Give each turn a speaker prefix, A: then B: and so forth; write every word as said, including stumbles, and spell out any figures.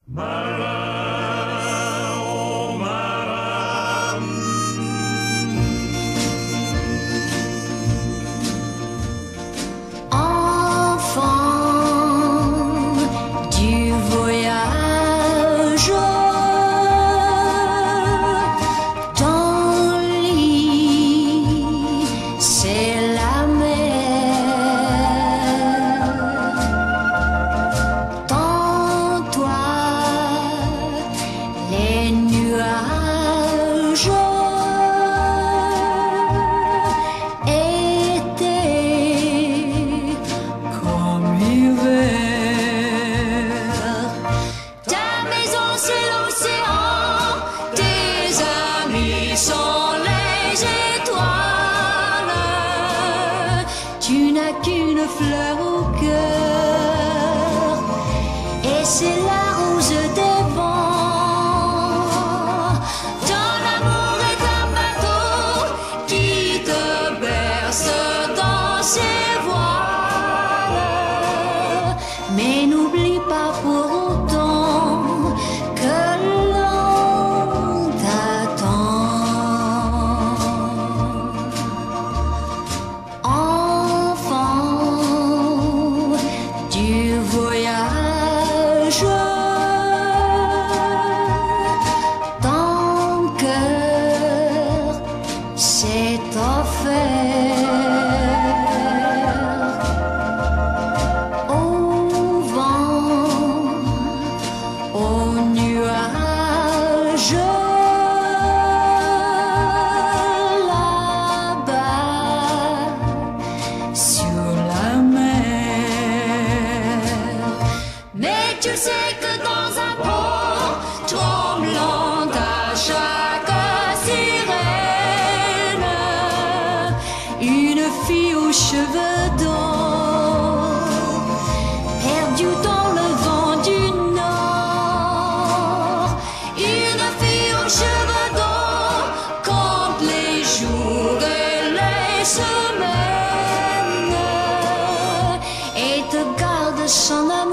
A: Marin, oh marin,
B: enfant du voyage, ton lit c'est la mer, ton toit les nuages, été comme l'hiver. Ta maison c'est l'océan, tes amis sont les étoiles. Tu n'as qu'une fleur au cœur, et c'est la rose des vents. Ton amour est un bateau qui te berce dans ses voiles. Mais n'oublie pas pour autant que l'on t'attend. Enfant du voyage, ton cœur s'est offert au vent, aux nuages, là-bas sur la mer. Mais tu sais que dans un port tremblant à chaque sirène, une fille aux cheveux d'or, perdue dans le vent du nord. Une fille aux cheveux d'or compte les jours et les semaines et te garde son